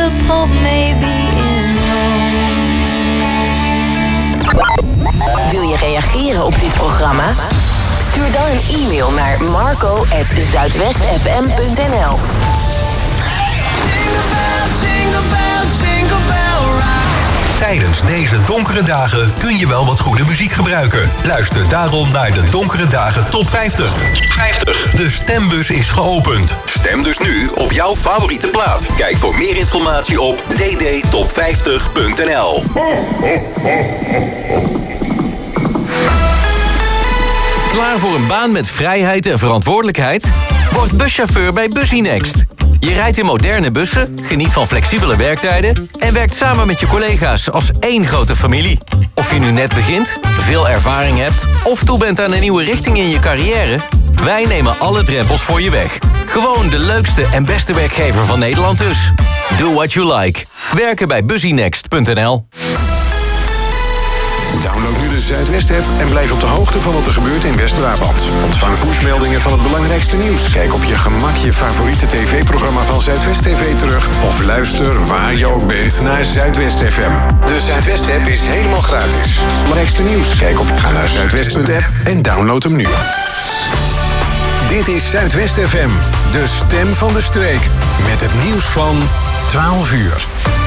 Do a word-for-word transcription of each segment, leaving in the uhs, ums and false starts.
the Pope may be in Rome. Wil je reageren op dit programma? Stuur dan een e-mail naar marco at zuidwest f m punt n l. Tijdens deze donkere dagen kun je wel wat goede muziek gebruiken. Luister daarom naar de Donkere Dagen Top vijftig. De stembus is geopend. Stem dus nu op jouw favoriete plaat. Kijk voor meer informatie op d d top vijftig punt n l. Klaar voor een baan met vrijheid en verantwoordelijkheid? Word buschauffeur bij Busynext. Je rijdt in moderne bussen, geniet van flexibele werktijden en werkt samen met je collega's als één grote familie. Of je nu net begint, veel ervaring hebt of toe bent aan een nieuwe richting in je carrière, wij nemen alle drempels voor je weg. Gewoon de leukste en beste werkgever van Nederland dus. Do what you like. Werken bij busynext punt n l. Download nu de Zuidwest-app en blijf op de hoogte van wat er gebeurt in West-Brabant. Ontvang pushmeldingen van het belangrijkste nieuws. Kijk op je gemak je favoriete tv-programma van Zuidwest T V terug. Of luister waar je ook bent naar Zuidwest F M. De Zuidwest-app is helemaal gratis. Belangrijkste nieuws. Kijk op ga naar zuidwest punt app en download hem nu. Dit is Zuidwest F M, de stem van de streek. Met het nieuws van twaalf uur.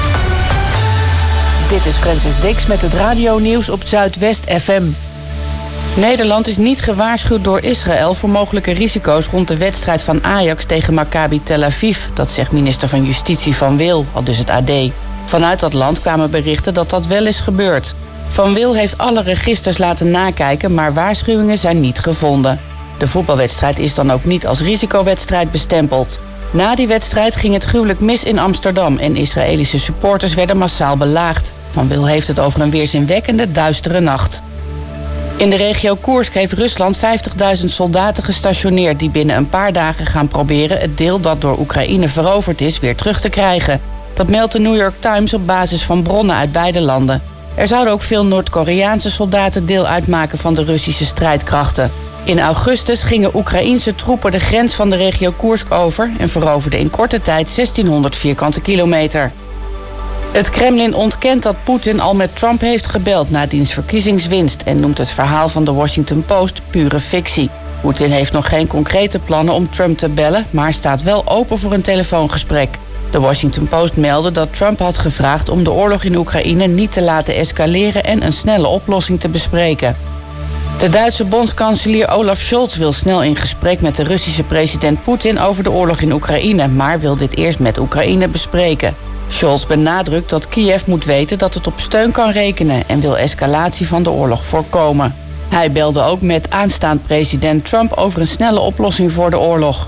Dit is Francis Dix met het radionieuws op Zuidwest F M. Nederland is niet gewaarschuwd door Israël voor mogelijke risico's rond de wedstrijd van Ajax tegen Maccabi Tel Aviv. Dat zegt minister van Justitie Van Wil, al dus het A D. Vanuit dat land kwamen berichten dat dat wel is gebeurd. Van Wil heeft alle registers laten nakijken, maar waarschuwingen zijn niet gevonden. De voetbalwedstrijd is dan ook niet als risicowedstrijd bestempeld. Na die wedstrijd ging het gruwelijk mis in Amsterdam en Israëlische supporters werden massaal belaagd. Van Wil heeft het over een weerzinwekkende, duistere nacht. In de regio Koersk heeft Rusland vijftigduizend soldaten gestationeerd die binnen een paar dagen gaan proberen het deel dat door Oekraïne veroverd is weer terug te krijgen. Dat meldt de New York Times op basis van bronnen uit beide landen. Er zouden ook veel Noord-Koreaanse soldaten deel uitmaken van de Russische strijdkrachten. In augustus gingen Oekraïense troepen de grens van de regio Koersk over en veroverden in korte tijd zestienhonderd vierkante kilometer. Het Kremlin ontkent dat Poetin al met Trump heeft gebeld na diens verkiezingswinst en noemt het verhaal van de Washington Post pure fictie. Poetin heeft nog geen concrete plannen om Trump te bellen, maar staat wel open voor een telefoongesprek. De Washington Post meldde dat Trump had gevraagd om de oorlog in Oekraïne niet te laten escaleren en een snelle oplossing te bespreken. De Duitse bondskanselier Olaf Scholz wil snel in gesprek met de Russische president Poetin over de oorlog in Oekraïne, maar wil dit eerst met Oekraïne bespreken. Scholz benadrukt dat Kiev moet weten dat het op steun kan rekenen en wil escalatie van de oorlog voorkomen. Hij belde ook met aanstaand president Trump over een snelle oplossing voor de oorlog.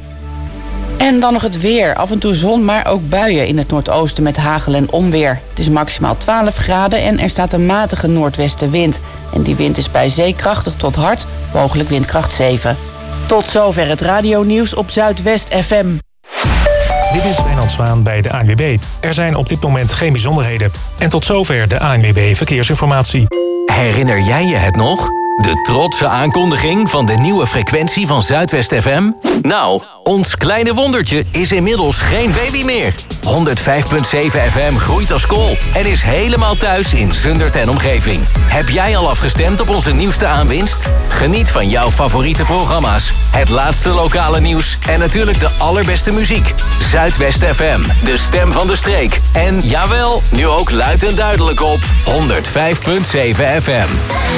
En dan nog het weer. Af en toe zon, maar ook buien in het noordoosten met hagel en onweer. Het is maximaal twaalf graden en er staat een matige noordwestenwind. En die wind is bij zee krachtig tot hard, mogelijk windkracht zeven. Tot zover het radionieuws op Zuidwest F M. Dit is Wijnand Zwaan bij de A N W B. Er zijn op dit moment geen bijzonderheden. En tot zover de A N W B Verkeersinformatie. Herinner jij je het nog? De trotse aankondiging van de nieuwe frequentie van Zuidwest F M? Nou, ons kleine wondertje is inmiddels geen baby meer. honderdvijf komma zeven F M groeit als kool en is helemaal thuis in Zundert en omgeving. Heb jij al afgestemd op onze nieuwste aanwinst? Geniet van jouw favoriete programma's, het laatste lokale nieuws en natuurlijk de allerbeste muziek. Zuidwest F M, de stem van de streek. En jawel, nu ook luid en duidelijk op honderdvijf komma zeven F M.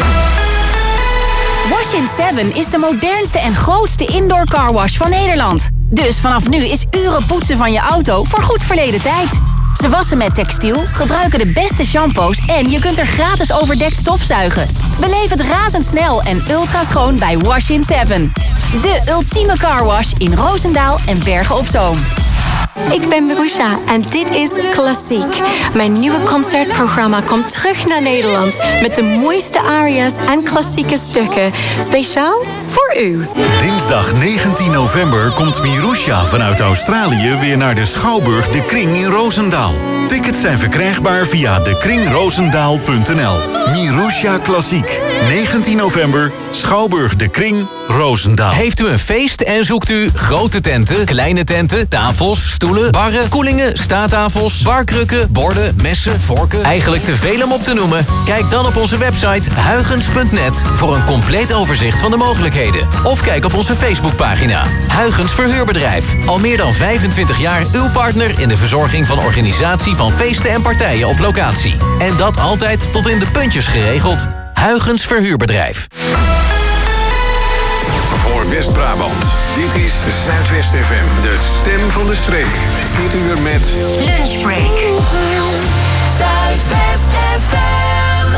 Wash-in seven is de modernste en grootste indoor carwash van Nederland. Dus vanaf nu is uren poetsen van je auto voor goed verleden tijd. Ze wassen met textiel, gebruiken de beste shampoos en je kunt er gratis overdekt stofzuigen. Beleef het razendsnel en ultra schoon bij Wash-in seven. De ultieme carwash in Roosendaal en Bergen op Zoom. Ik ben Marusha en dit is Klassiek. Mijn nieuwe concertprogramma komt terug naar Nederland met de mooiste aria's en klassieke stukken. Speciaal voor u. Dinsdag negentien november komt Marusha vanuit Australië weer naar de Schouwburg De Kring in Roosendaal. Tickets zijn verkrijgbaar via de kring roosendaal punt n l. Marusha Klassiek. negentien november, Schouwburg De Kring, Roosendaal. Heeft u een feest en zoekt u grote tenten, kleine tenten, tafels, stoelen, barren, koelingen, staattafels, barkrukken, borden, messen, vorken, eigenlijk te veel om op te noemen? Kijk dan op onze website huygens punt net voor een compleet overzicht van de mogelijkheden. Of kijk op onze Facebookpagina. Huygens Verhuurbedrijf. Al meer dan vijfentwintig jaar uw partner in de verzorging van organisatie van feesten en partijen op locatie. En dat altijd tot in de puntjes geregeld. Huygens Verhuurbedrijf. Voor West-Brabant. Dit is Zuidwest F M. De stem van de streek. Dit uur met Lunchbreak. Zuidwest F M.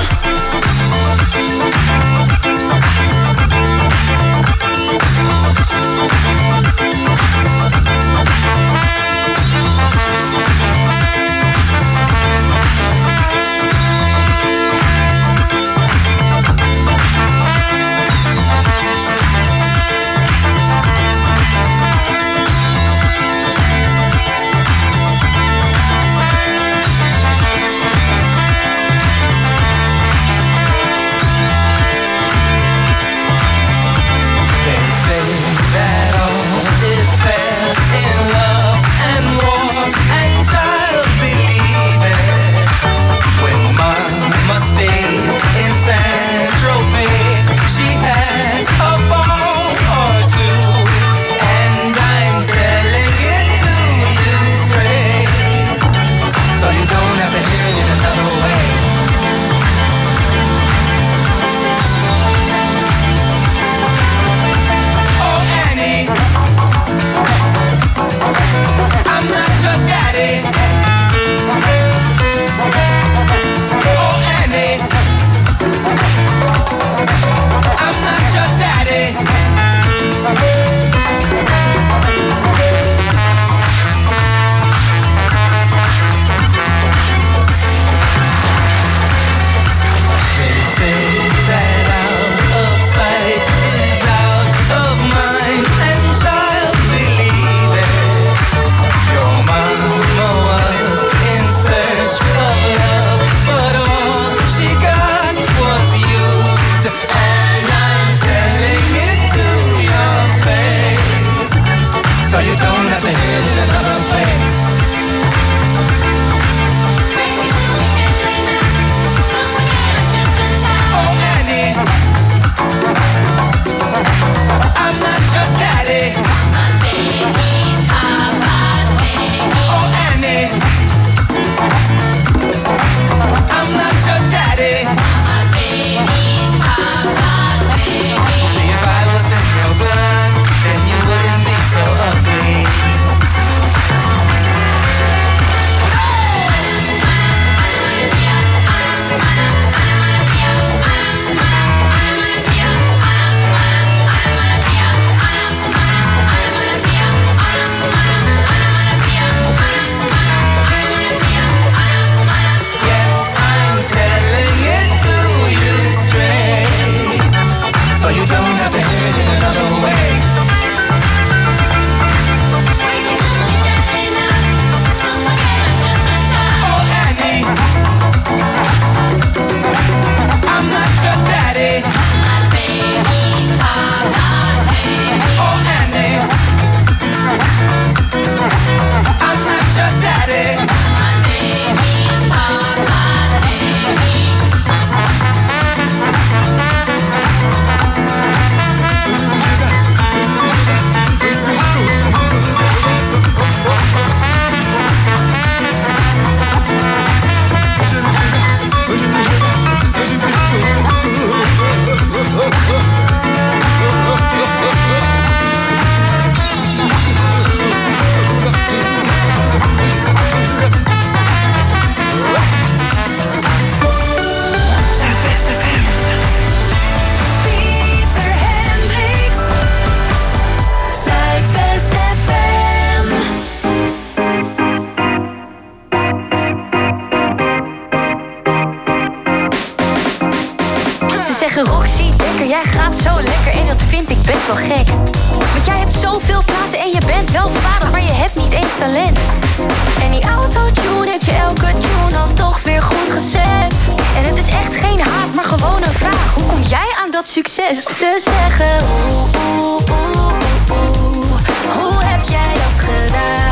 succes. Ze zeggen oeh, oeh, oeh, oeh. Hoe heb jij dat gedaan?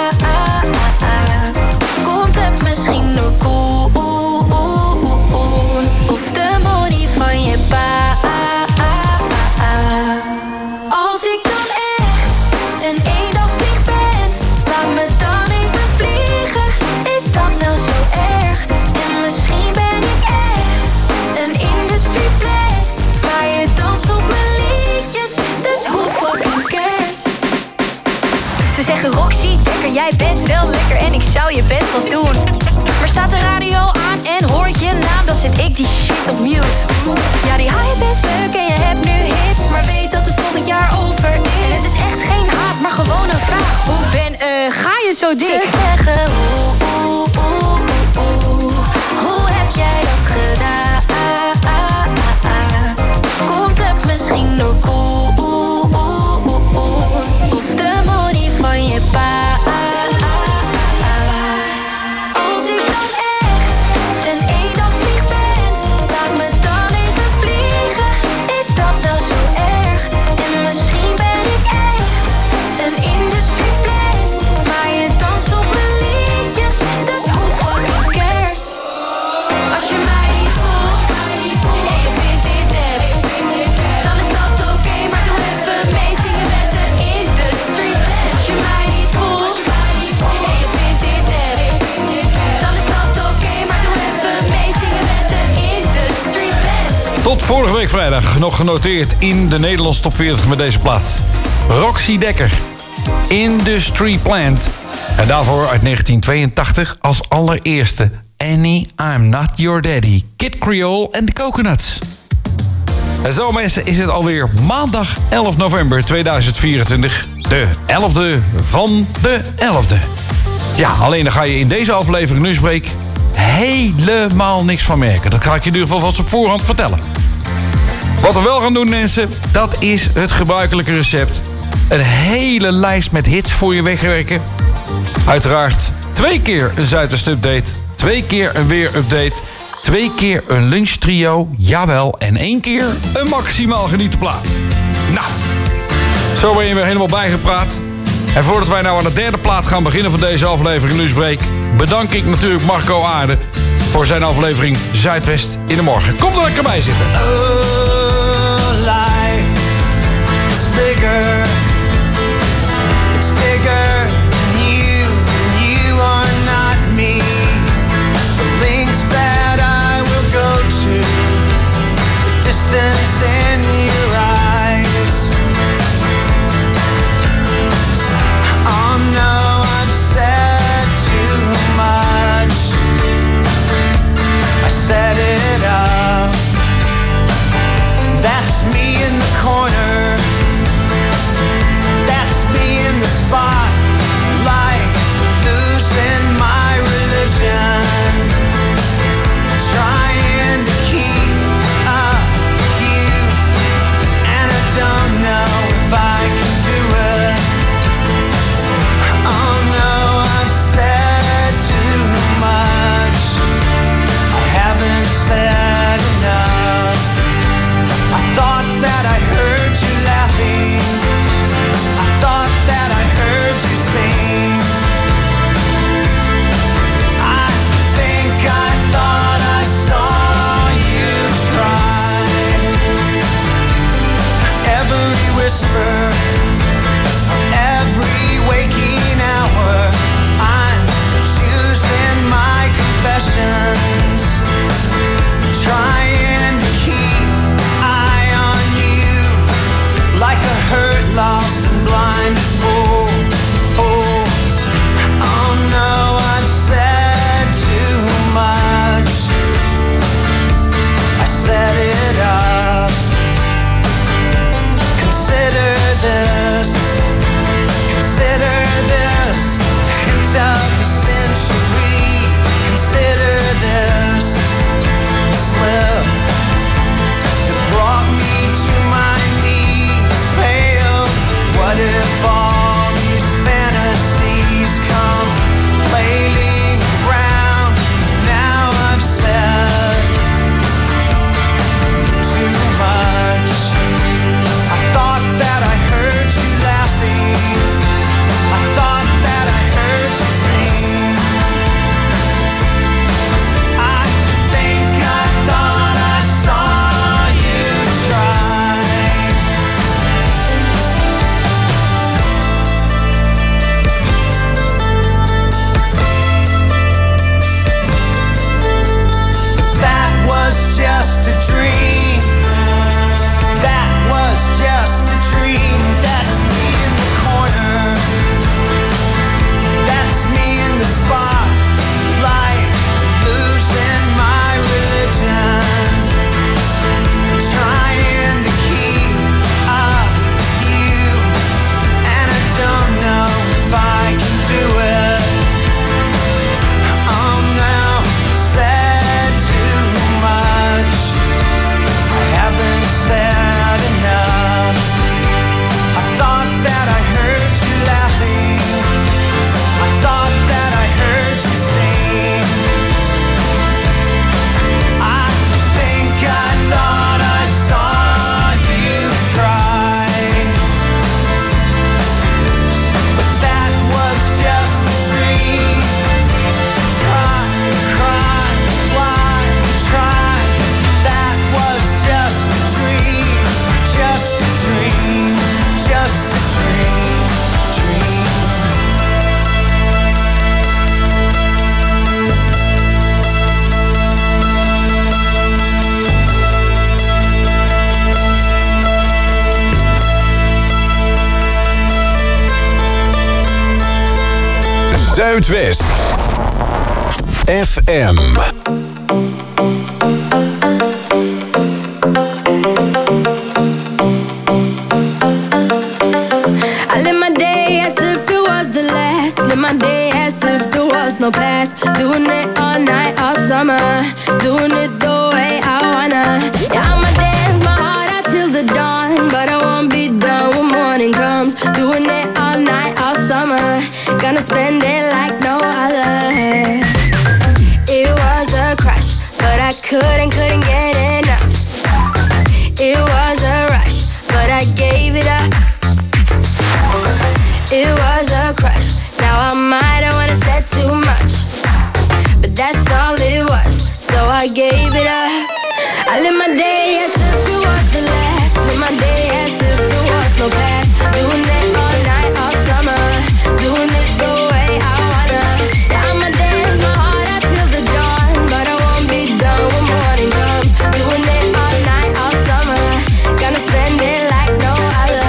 Komt het misschien door koe, oeh, oeh, oeh, oeh. Of de money van je pa? Als ik dan echt een eendagsvlieg ben, laat me dan even vliegen. Is dat nou zo erg? En misschien ben ik echt een industrieplek, maar je danst op mijn liedjes, dus hoe fucking cares? Ze zeggen Roxy, Dekker, jij bent wel lekker en ik zou je best wel doen. Maar staat de radio aan en hoort je naam, dan zet ik die shit op mute. Ja, die hype is leuk en je hebt nu hits, maar weet dat het volgend jaar over is. En het is echt geen haat, maar gewoon een vraag. Hoe ben, eh, uh, ga je zo dik? Ze zeggen oeh, oeh, oeh, oeh. Hoe heb jij dat gedaan? Komt het misschien door koe, oeh, oeh, oeh, oeh. Of de money van je pa? Als ik dan echt een eendagsvlieg ben, laat me dan even vliegen. Is dat nou zo erg? En misschien ben ik echt een industrieplek, maar je danst op mijn liedjes, dus hoe fucking cares? Als je mij niet voelt en je vindt dit nep, dan is dat oké, maar doe even mee zingen met de industrieplek. Als je mij niet voelt en je vindt dit nep, dan is dat oké, maar doe even mee zingen met de industrieplek. Tot vorige week vrijdag nog genoteerd in de Nederlandse top veertig met deze plaat. Roxy Dekker, Industry Plant. En daarvoor uit negentien tweeëntachtig als allereerste Annie, I'm Not Your Daddy, Kid Creole en de Coconuts. En zo mensen is het alweer maandag elf november tweeduizend vierentwintig. De elfde van de elfde. Ja, alleen dan ga je in deze aflevering Nieuwsbreak helemaal niks van merken. Dat ga ik je in ieder geval vast op voorhand vertellen. Wat we wel gaan doen, mensen, dat is het gebruikelijke recept. Een hele lijst met hits voor je wegwerken. Uiteraard twee keer een Zuidwest update. Twee keer een weer update. Twee keer een lunchtrio. Jawel, en één keer een maximaal genieten plaat. Nou, zo ben je weer helemaal bijgepraat. En voordat wij nou aan de derde plaat gaan beginnen van deze aflevering Nieuwsbreak, bedank ik natuurlijk Marco Aarde voor zijn aflevering Zuidwest in de morgen. Kom er lekker bij zitten. Oh, life is bigger. It's bigger than you. You are not me. The links that I will go to. The distance in your eyes. Oh no, I've said too much. I set it up. That's me in the corner. That's me in the spot. Zuidwest F M. My day as if there was no past. Doing it all night, all summer. Doing it the way I wanna. Yeah, I'ma dance my heart out till the dawn, but I won't be done when morning comes. Doing it all night, all summer. Gonna spend it like no other. It was a crush, but I couldn't, couldn't get enough. It was a rush, but I gave it up. It was a crush. Now I might have wanna said too much, but that's all it was, so I gave it up. I live my day as if it was the last. Live my day as if there was no past. Doing it all night, all summer. Doing it the way I wanna. Yeah, I'ma dance my heart out till the dawn, but I won't be done when morning comes. Doing it all night, all summer. Gonna spend it like no other.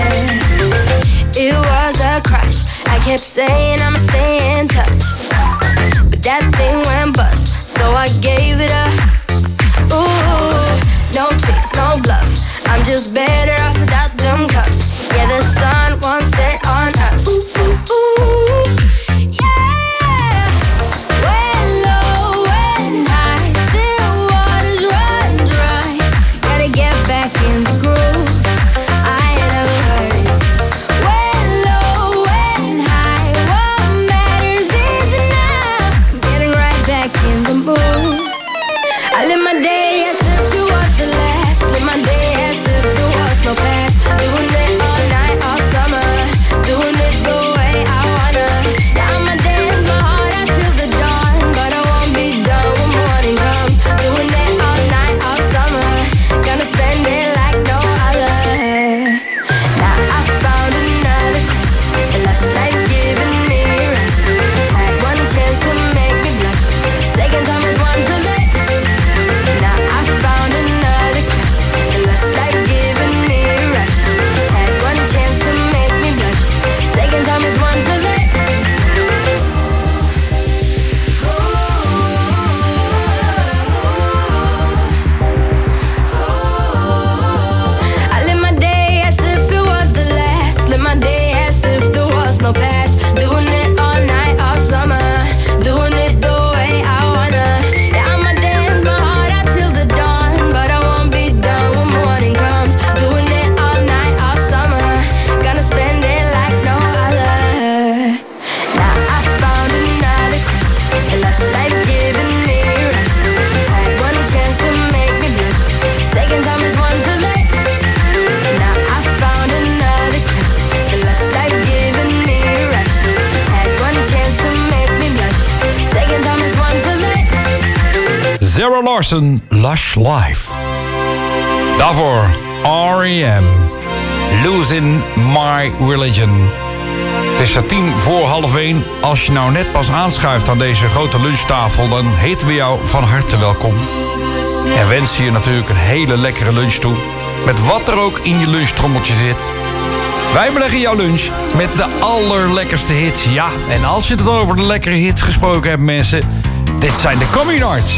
It was a crush. I kept saying I'ma stay in touch, but that thing went bust, so I gave it up. Ooh, no tricks, no bluff. I'm just better off without them cups. Yeah, the sun won't set on us. Ooh, ooh, ooh, yeah. When low, when high, still waters run dry. Gotta get back in the groove. I ain't never heard it. When low, when high, what matters is enough. Getting right back in the mood. I live my day as if it was the last. Live my day as if there was no past. Doing it all night, all summer. Doing it the way I wanna. Yeah, I'ma dance my heart out till the dawn, but I won't be done when morning comes. Doing it all night, all summer. Gonna spend it like no other. Now I found another crush. A lush life giving me a rush. Had one chance to make me blush. Second time is one to let. Now I found another crush. A lush life giving me a rush. Had one chance to make me blush. Second time is one to let. I live my day as if it was the last. Live my day as if there was no past. Doing it all night, all summer. Doing it the way I wanna. Yeah, I'ma dance my heart out till the dawn, but I won't be done when morning comes. Doing it all night, all summer. Gonna spend it like no other. Now I found another crush. A lush life giving me a rush. Had one chance to make me blush. Second time is one to let. Now I found another crush. A lush life giving me a rush. Had one chance to make me blush. Second time is one to let. Zara Larsson, Lush Life. Daarvoor R E M, Losing My Religion. Het is er tien voor half één. Als je nou net pas aanschuift aan deze grote lunchtafel, dan heten we jou van harte welkom. En wensen je natuurlijk een hele lekkere lunch toe. Met wat er ook in je lunchtrommeltje zit. Wij beleggen jouw lunch met de allerlekkerste hits. Ja, en als je het over de lekkere hits gesproken hebt, mensen, dit zijn de Communards.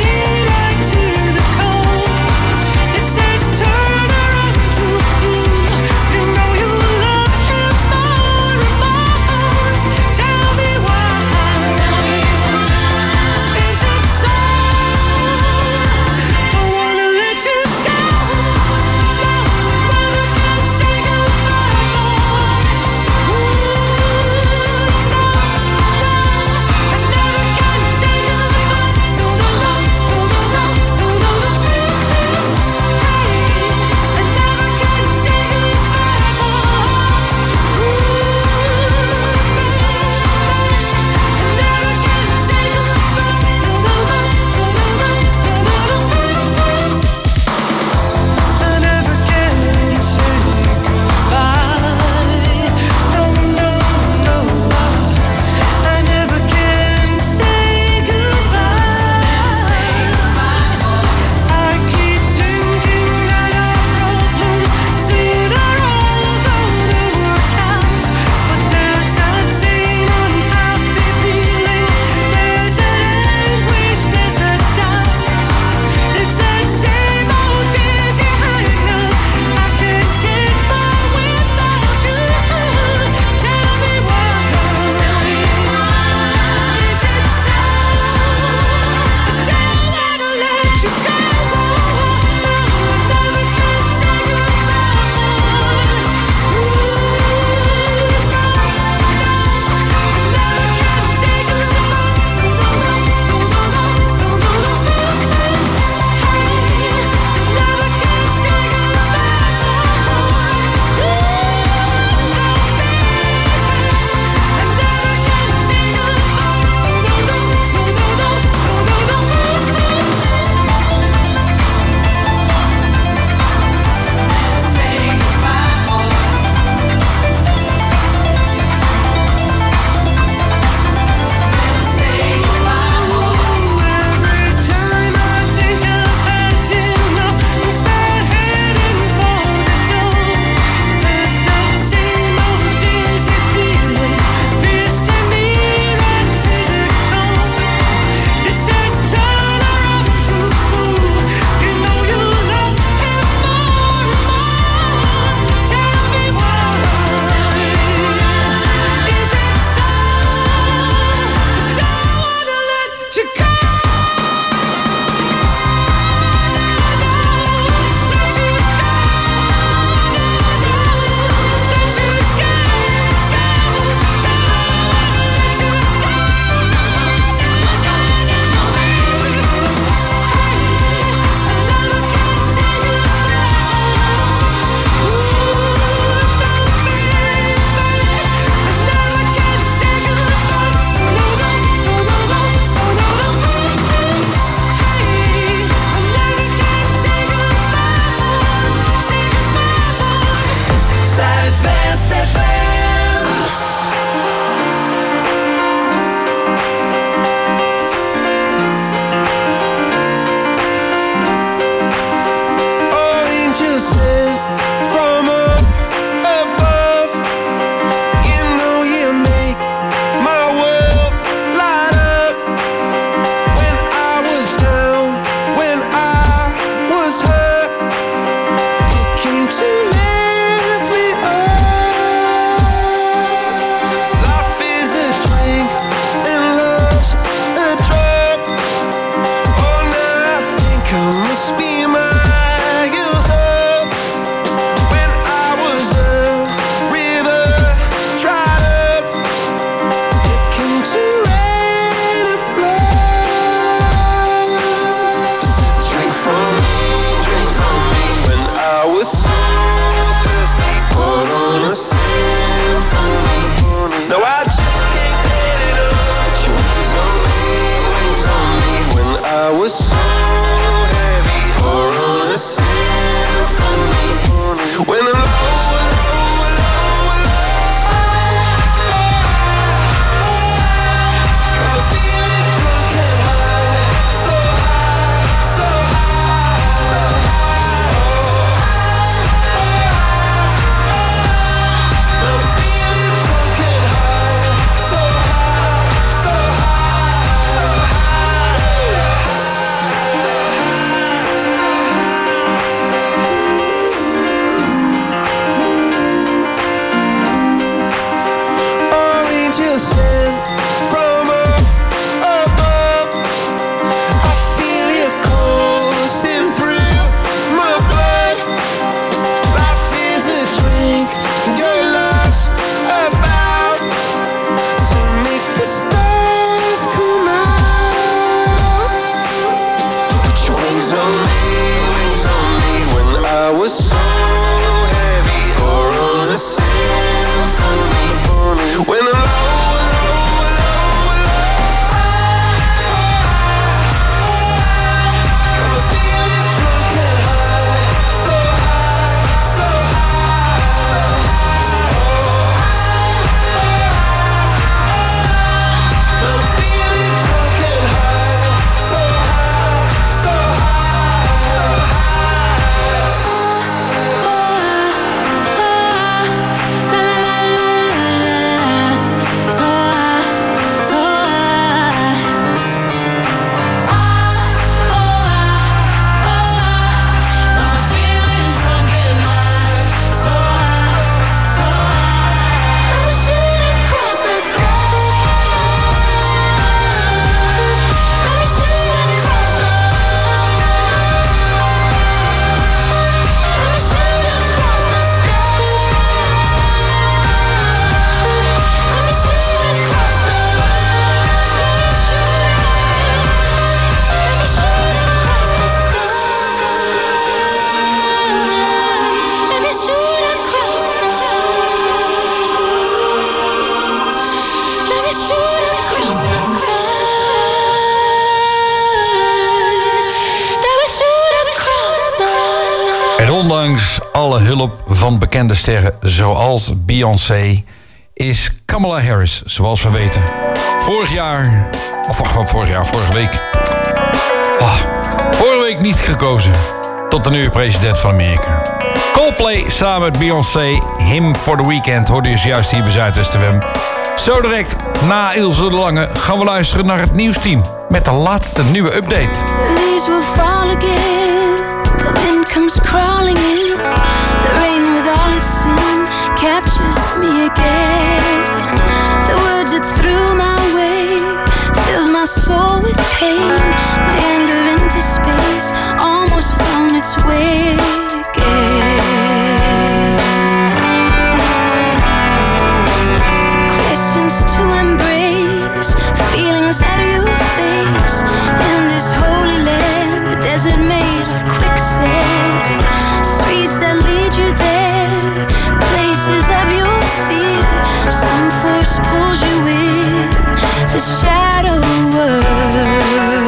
It says turn around to alle hulp van bekende sterren zoals Beyoncé is Kamala Harris, zoals we weten. Vorig jaar, of vorig jaar, vorige week. Oh, vorige week niet gekozen tot de nieuwe president van Amerika. Coldplay samen met Beyoncé, Him for the Weekend, hoorde je juist hier bij Zuidwest F M. Zo direct, na Ilse de Lange, gaan we luisteren naar het nieuwsteam met de laatste nieuwe update. Leaves will fall again. The wind comes crawling in. The rain with all its sin captures me again. The words that threw my way filled my soul with pain. My anger into space almost found its way again. Questions to embrace, feelings that you face in this holy land, a desert made of quicksand. Streets that lead you there, places of your fear. Some force pulls you in the shadow world.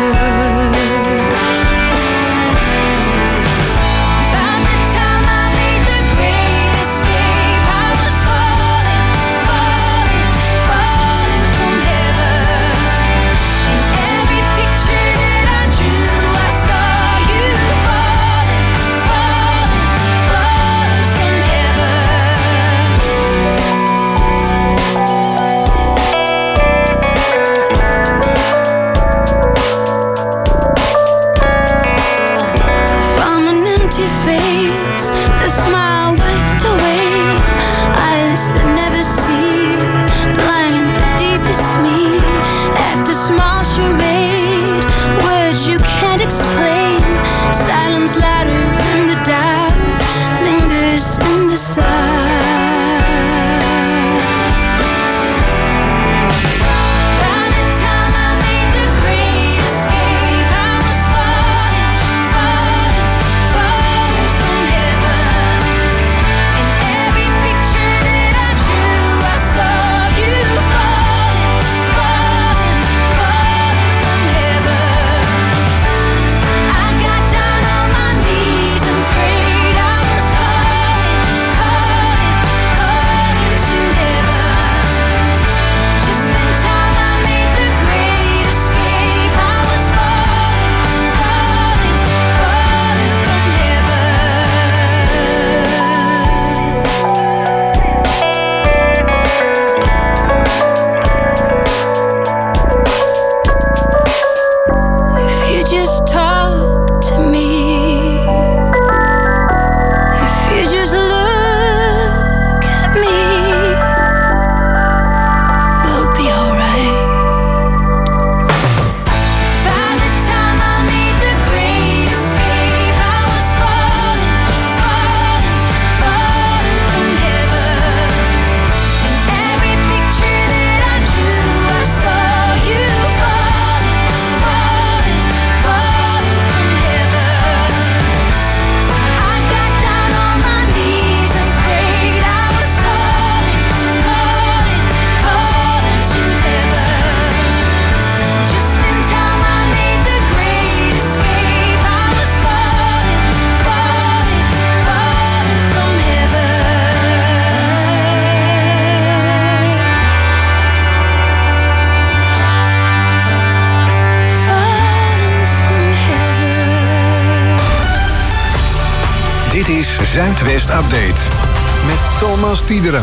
Zuidwest Update met Thomas Tiederen.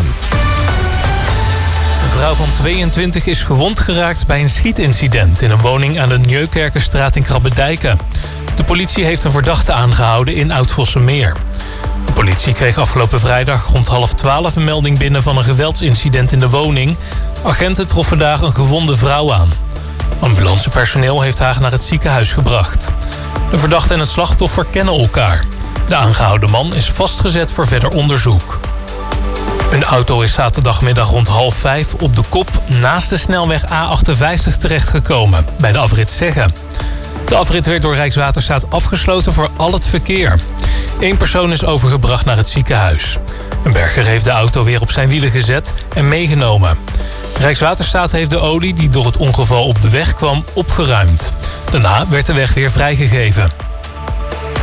Een vrouw van tweeëntwintig is gewond geraakt bij een schietincident in een woning aan de Nieuwkerkenstraat in Krabbedijken. De politie heeft een verdachte aangehouden in Oud-Vossemeer. De politie kreeg afgelopen vrijdag rond half twaalf een melding binnen van een geweldsincident in de woning. Agenten troffen daar een gewonde vrouw aan. Ambulancepersoneel heeft haar naar het ziekenhuis gebracht. De verdachte en het slachtoffer kennen elkaar. De aangehouden man is vastgezet voor verder onderzoek. Een auto is zaterdagmiddag rond half vijf op de kop naast de snelweg A achtenvijftig terechtgekomen, bij de afrit Zeggen. De afrit werd door Rijkswaterstaat afgesloten voor al het verkeer. Eén persoon is overgebracht naar het ziekenhuis. Een berger heeft de auto weer op zijn wielen gezet en meegenomen. Rijkswaterstaat heeft de olie die door het ongeval op de weg kwam opgeruimd. Daarna werd de weg weer vrijgegeven.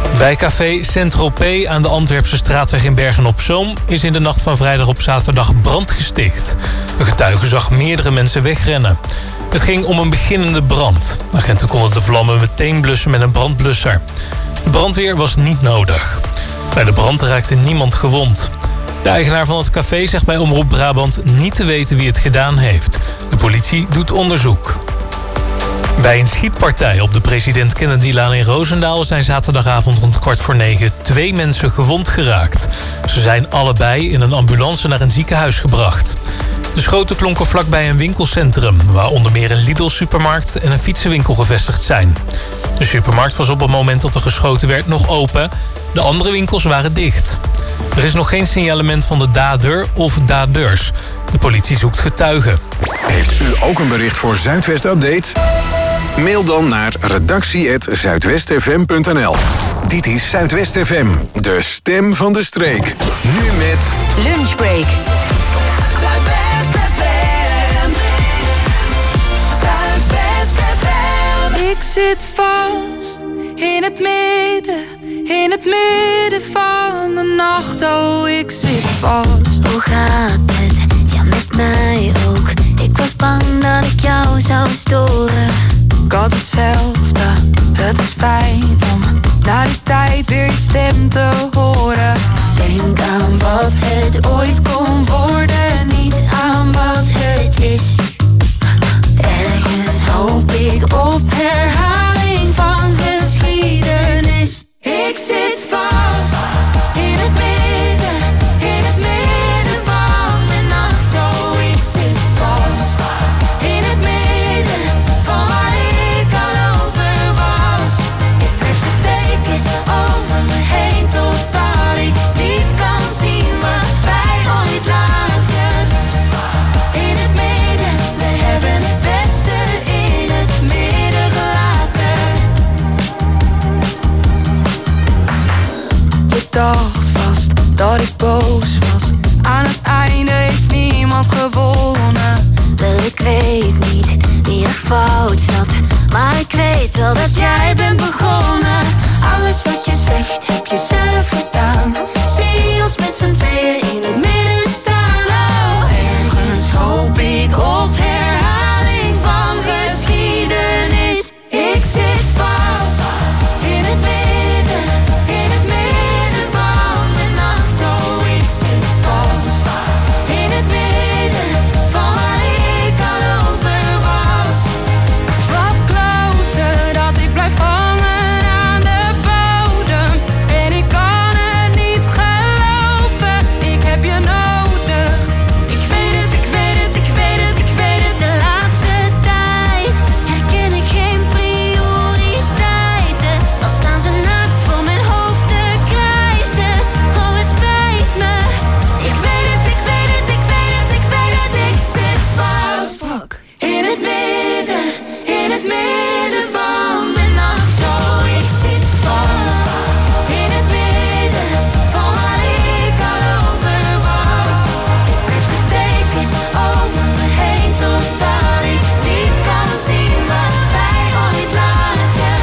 Bij café Saint-Tropez aan de Antwerpse straatweg in Bergen-op-Zoom is in de nacht van vrijdag op zaterdag brand gesticht. Een getuige zag meerdere mensen wegrennen. Het ging om een beginnende brand. Agenten konden de vlammen meteen blussen met een brandblusser. De brandweer was niet nodig. Bij de brand raakte niemand gewond. De eigenaar van het café zegt bij Omroep Brabant niet te weten wie het gedaan heeft. De politie doet onderzoek. Bij een schietpartij op de President Kennedylaan in Roosendaal zijn zaterdagavond rond kwart voor negen twee mensen gewond geraakt. Ze zijn allebei in een ambulance naar een ziekenhuis gebracht. De schoten klonken vlakbij een winkelcentrum, waar onder meer een Lidl-supermarkt en een fietsenwinkel gevestigd zijn. De supermarkt was op het moment dat er geschoten werd nog open. De andere winkels waren dicht. Er is nog geen signalement van de dader of daders. De politie zoekt getuigen. Heeft u ook een bericht voor Zuidwest Update? Mail dan naar redactie apenstaartje zuidwest f m punt n l. Dit is Zuidwest F M, de stem van de streek. Nu met Lunchbreak. Zuidwest F M. Zuidwest F M. Ik zit vast in het midden, in het midden van de nacht. Oh, ik zit vast. Hoe gaat het? Ja, met mij ook. Ik was bang dat ik jou zou storen. Ik had hetzelfde, het is fijn om na die tijd weer je stem te horen. Denk aan wat het ooit kon worden, niet aan wat het is. Ergens hoop ik op herhaling van geschiedenis. Ik zit vast in het midden, in het midden van de nacht. Oh, ik zit vast in het midden van waar ik al over was. Ik trek de dekens over me heen totdat ik niet kan zien wat wij ooit lagen. In het midden, we hebben het beste in het midden gelaten. Je dacht vast dat ik boos was. Aan het einde heeft niemand gewonnen. Wel, ik weet niet wie er fout zat, maar ik weet wel dat jij bent begonnen. Alles wat je zegt heb je zelf gedaan. Zie ons met z'n tweeën in het midden staan. Oh, ergens hoop ik op herhaling van geschiedenis. Ik zit vast in het midden, in het midden van de nacht. Oh, ik zit vast in het midden van waar ik al over was. Wat kloten dat ik blijf hangen aan de bodem. En ik kan het niet geloven, ik heb je nodig. Ik weet het, ik weet het, ik weet het, ik weet het. De laatste tijd herken ik geen prioriteiten. Dan staan ze naakt voor mijn hoofd te krijsen. Oh, het spijt me. Ik weet het, ik weet het, ik weet het, ik weet het. Ik zit vast in het midden, in het midden van de nacht. Oh, ik zit vast in het midden van waar ik al over was. Ik trek de dekens over me heen totdat ik niet kan zien wat wij ooit lagen.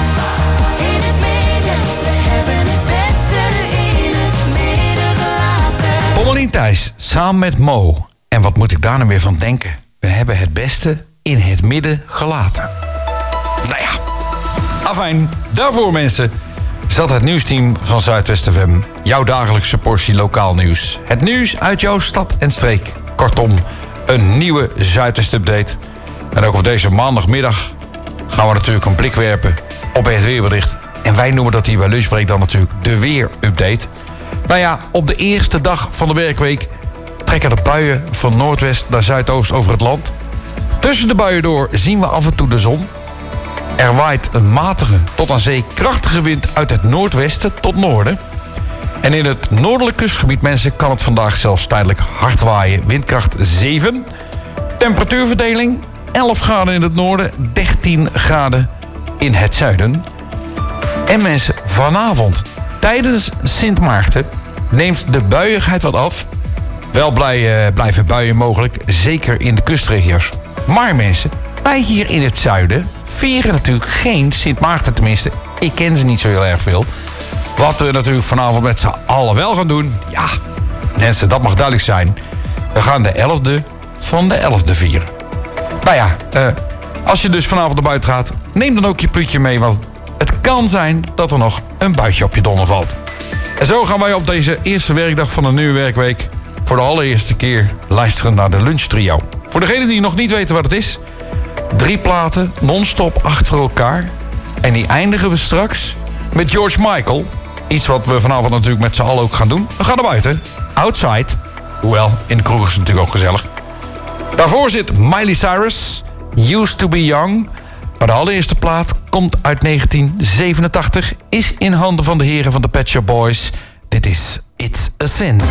In het midden, we hebben het beste in het midden gelaten. Pommelien Thijs, samen met Mo. En wat moet ik daar nou weer van denken? We hebben het beste in het midden gelaten. Nou ja, afijn, daarvoor mensen zat het nieuwsteam van Zuidwest F M. Jouw dagelijkse portie lokaal nieuws. Het nieuws uit jouw stad en streek. Kortom, een nieuwe Zuidwest-update. En ook op deze maandagmiddag gaan we natuurlijk een blik werpen op het weerbericht. En wij noemen dat hier bij Lunchbreak dan natuurlijk de weer-update. Nou ja, op de eerste dag van de werkweek trekken de buien van noordwest naar zuidoost over het land. Tussen de buien door zien we af en toe de zon. Er waait een matige tot aan zee krachtige wind uit het noordwesten tot noorden. En in het noordelijk kustgebied, mensen, kan het vandaag zelfs tijdelijk hard waaien. Windkracht zeven. Temperatuurverdeling elf graden in het noorden, dertien graden in het zuiden. En mensen, vanavond tijdens Sint Maarten neemt de buiigheid wat af. Wel blij, uh, blijven buien mogelijk, zeker in de kustregio's. Maar mensen, wij hier in het zuiden vieren natuurlijk geen Sint Maarten, tenminste Ik ken ze niet zo heel erg veel. Wat we natuurlijk vanavond met z'n allen wel gaan doen... Ja, mensen, dat mag duidelijk zijn. We gaan de elfde van de elfde vieren. Nou ja, uh, als je dus vanavond naar buiten gaat... neem dan ook je putje mee, want het kan zijn dat er nog een buitje op je donder valt. En zo gaan wij op deze eerste werkdag van de nieuwe werkweek... voor de allereerste keer luisteren naar de lunchtrio. Voor degenen die nog niet weten wat het is... drie platen non-stop achter elkaar... en die eindigen we straks met George Michael. Iets wat we vanavond natuurlijk met z'n allen ook gaan doen. We gaan naar buiten, outside. Hoewel, in de kroeg is het natuurlijk ook gezellig. Daarvoor zit Miley Cyrus, Used to be Young... maar de allereerste plaat komt uit negentien zevenentachtig... is in handen van de heren van de Pet Shop Boys. Dit is It's a Sin.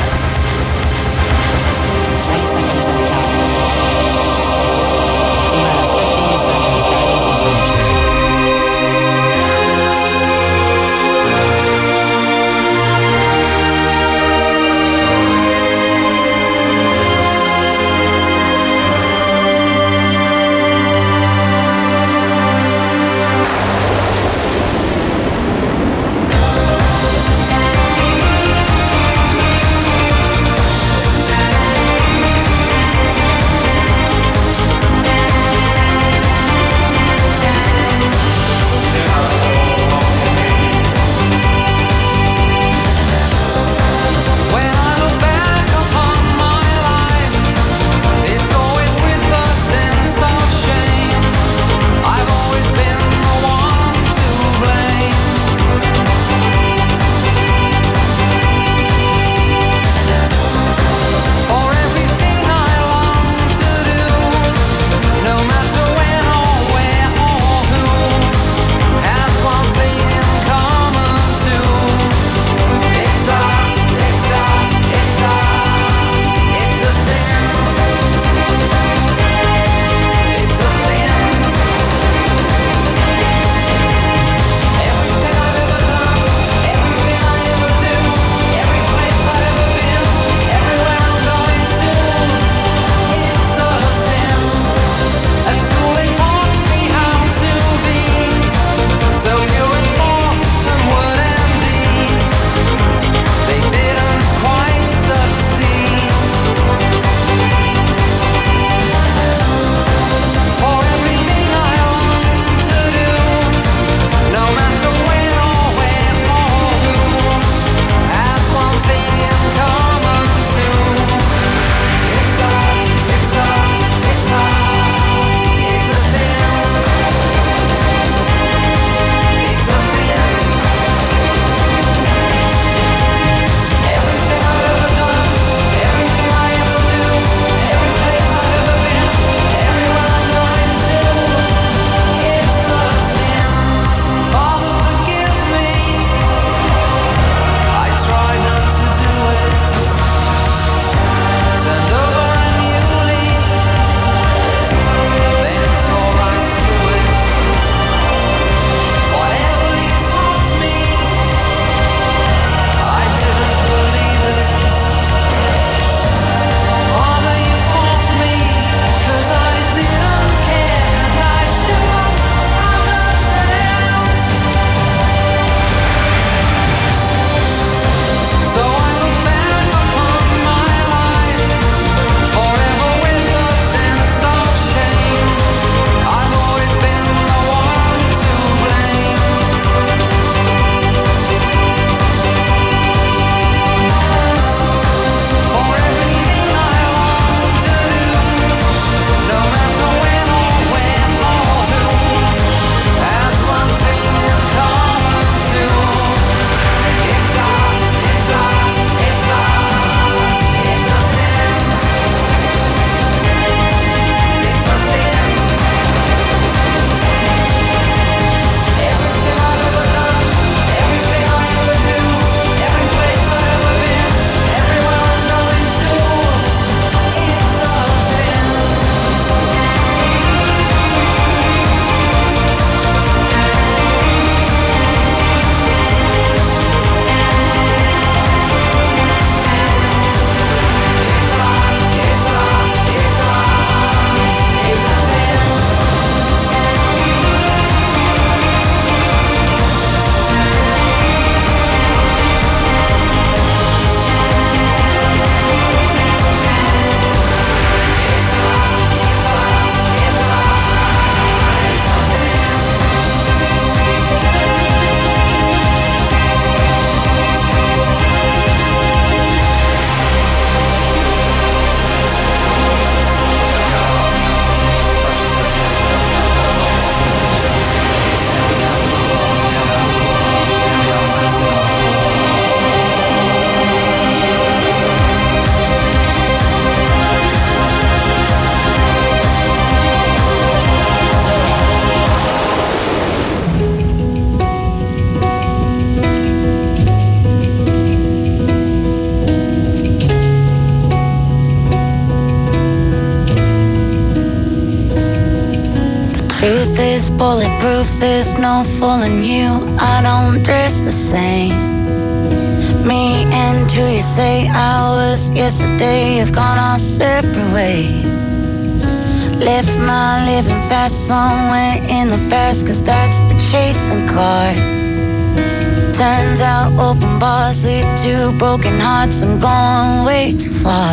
is bulletproof, there's no fooling you. I don't dress the same. Me and who you say I was yesterday have gone our separate ways. Left my living fast somewhere in the past, cause that's for chasing cars. Turns out open bars lead to broken hearts and going way too far.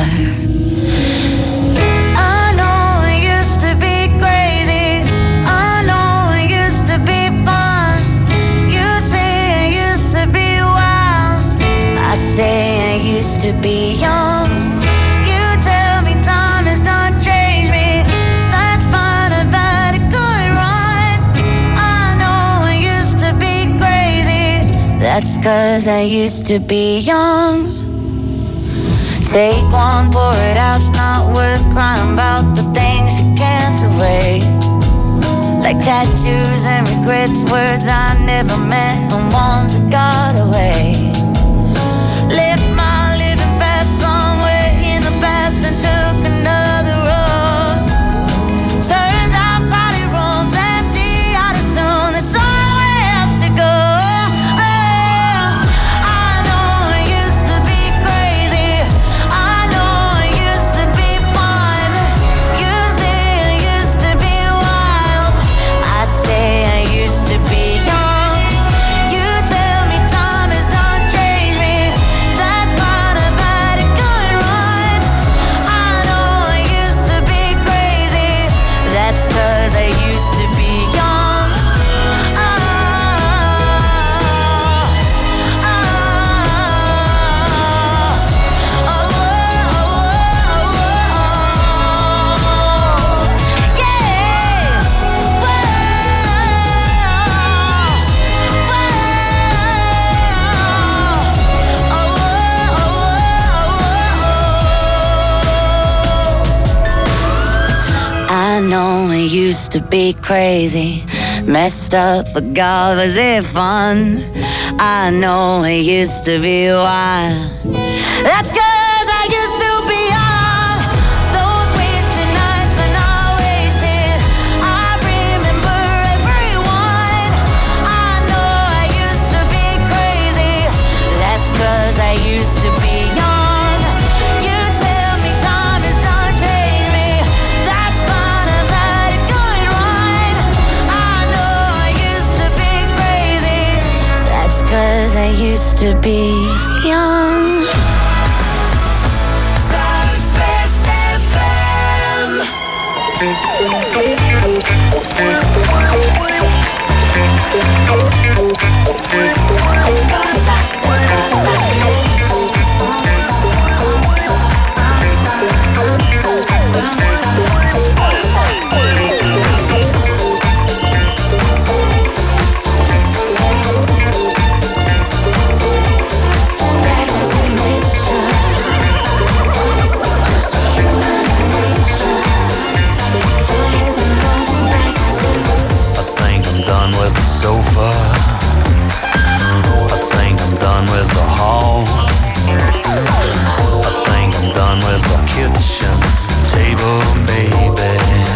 I know it used to be crazy, I know it used to be fun. You say it used to be wild, I say I used to be young. You tell me time has not changed me, that's fine, I've had a good run. I know I used to be crazy, that's cause I used to be young. Take one, pour it out, it's not worth crying about the things you can't erase. Like tattoos and regrets, words I never meant and ones that got away. Left my living fast somewhere in the past and took another road. Turns out crowded rooms empty out as soon, there's somewhere else to go. Oh, I know it used to be crazy, I know it used to be fun. You say it used to be wild, I say I used to be young. You tell me time has not changed me, that's fine, I've had a good run. I know I used to be crazy, that's cause I used to be young. Ah, ah, oh, oh, oh, yeah. I know it used to be crazy, messed up, but God, was it fun? I know it used to be wild, that's cause I used to be young. Those wasted nights are not wasted, I remember everyone. I know I used to be crazy, that's cause I used to be young. You tell me time has not changed me, that's fine, I've had a good run. I know I used to be crazy, that's cause I used to be young. Zuidwest F M. Sofa. I think I'm done with the hall. I think I'm done with the kitchen table, baby.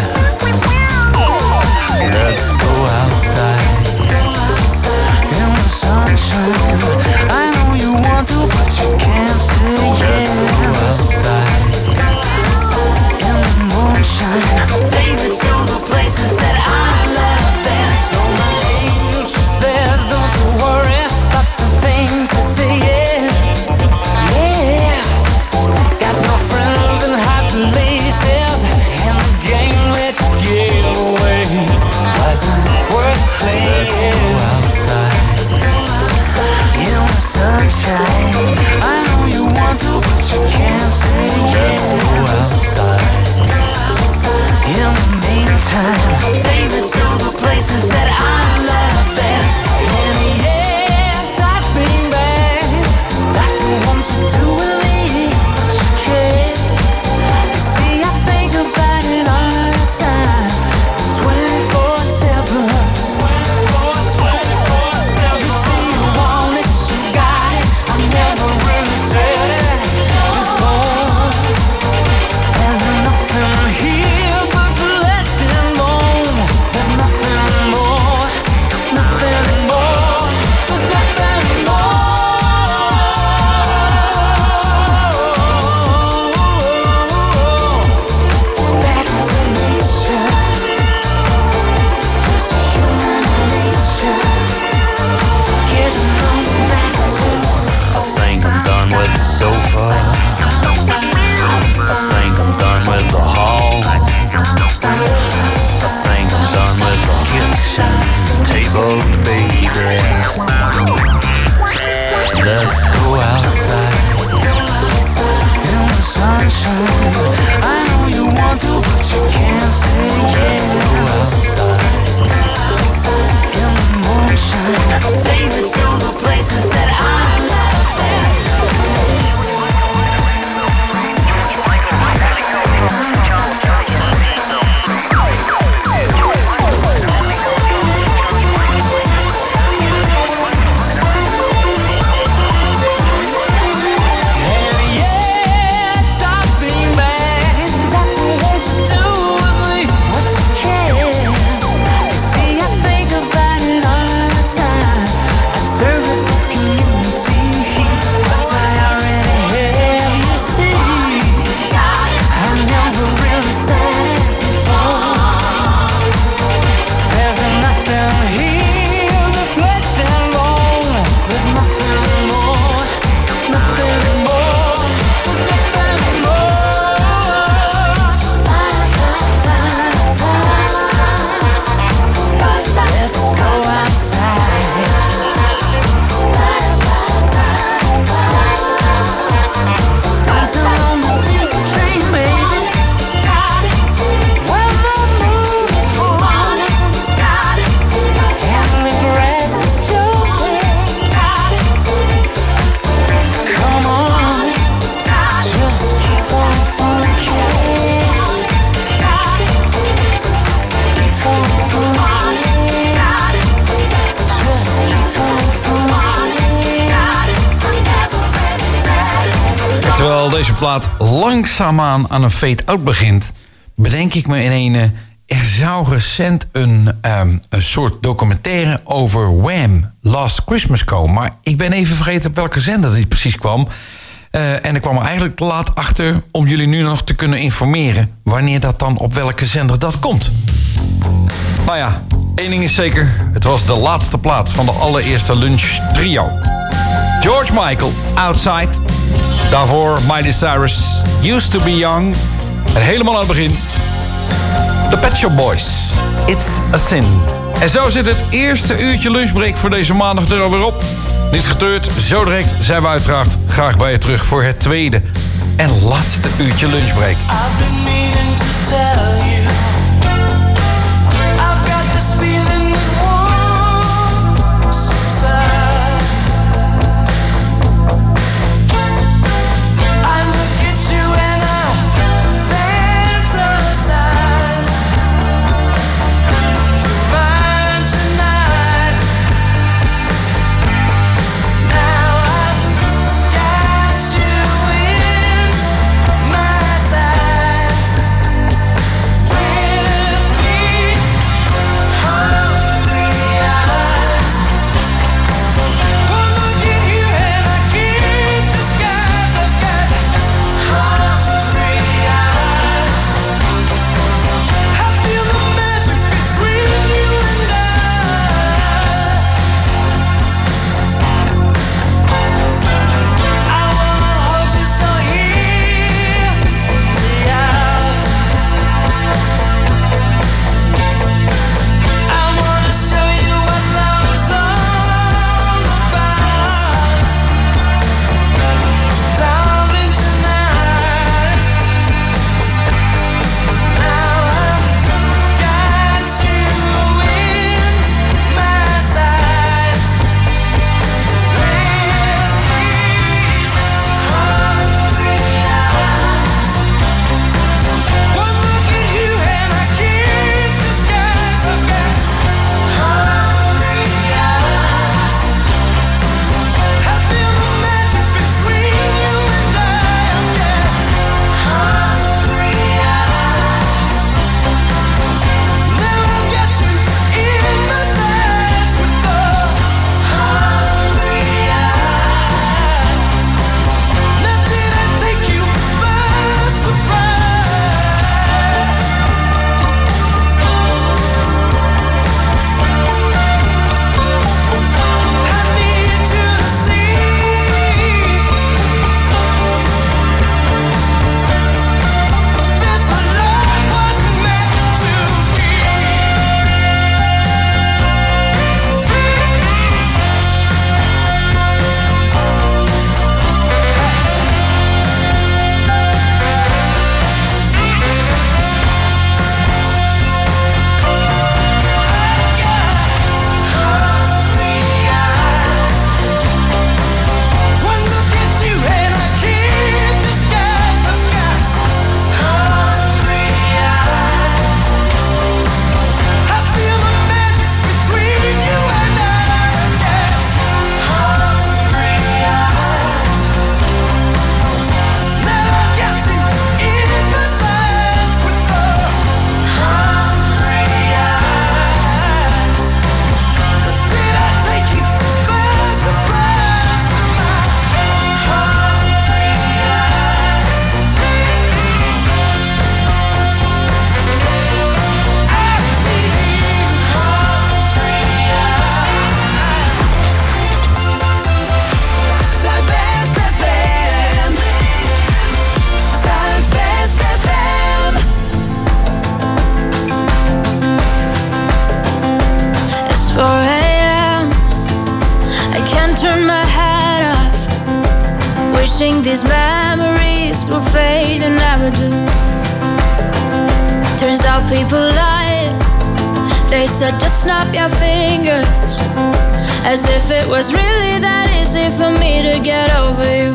Let's go outside in the sunshine. I know you want to, but you can't say yes. Let's go outside in the moonshine. Take me to the places that I love. So my angel says, don't you worry about the things I say, yeah, yeah. Got no friends in high places, and the sunshine. I know you want to, but you can't say yes. In the moonshine, take me to the places that I love best. Deze plaat langzaamaan aan een fade-out begint, bedenk ik me in een... Er zou recent een, um, een soort documentaire over Wham! Last Christmas komen. Maar ik ben even vergeten op welke zender die precies kwam. Uh, en ik kwam er eigenlijk te laat achter om jullie nu nog te kunnen informeren wanneer dat dan op welke zender dat komt. Nou ja, één ding is zeker. Het was de laatste plaat van de allereerste lunch trio. George Michael, Outside. Daarvoor Miley Cyrus, Used to be Young. En helemaal aan het begin, The Pet Shop Boys, It's a Sin. En zo zit het eerste uurtje lunchbreak voor deze maandag er alweer op. Niet getreurd, zo direct zijn we uiteraard graag bij je terug voor het tweede en laatste uurtje lunchbreak. I've been meaning to tell you, I've got this feeling that won't subside. I look at you and I fantasize. You're mine tonight. Now I've got you in my sights. When these memories will fade and never do. Turns out people lie. They said just snap your fingers, as if it was really that easy for me to get over you.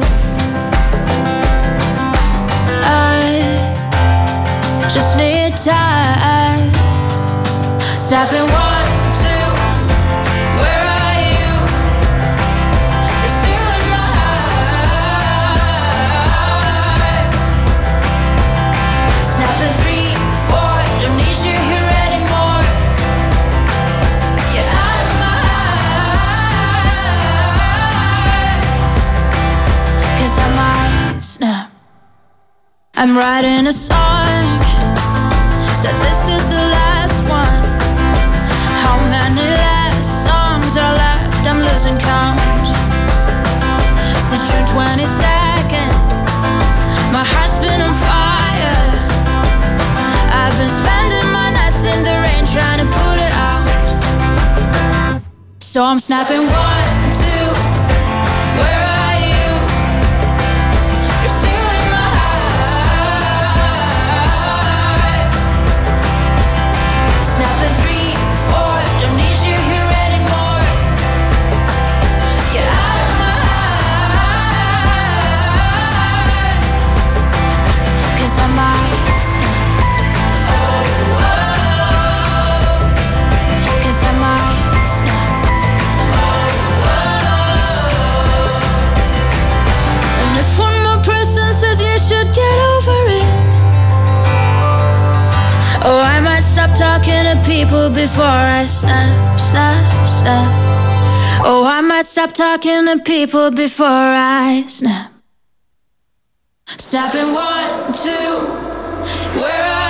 I just need time. Snapping one, two, where are you? You're still in my heart. Snapping three, four, don't need you here anymore. Get out of my heart. 'Cause I might snap. I'm writing a song, said this is the last one. How many last songs are left? I'm losing count. Since June twenty-second, my heart's been on fire. I've been spending my nights in the rain trying to put it out. So I'm snapping one, two, where are you? You're still in my heart. Snapping three, four, don't need you here anymore. Get out of my heart. 'Cause I might snap. Oh, oh. 'Cause I might snap. Oh, oh. And if one more person says you should get over it, oh, I might stop talking to people before I snap, snap, snap. Oh, I might stop talking to people before I snap. Snapping one, two, where are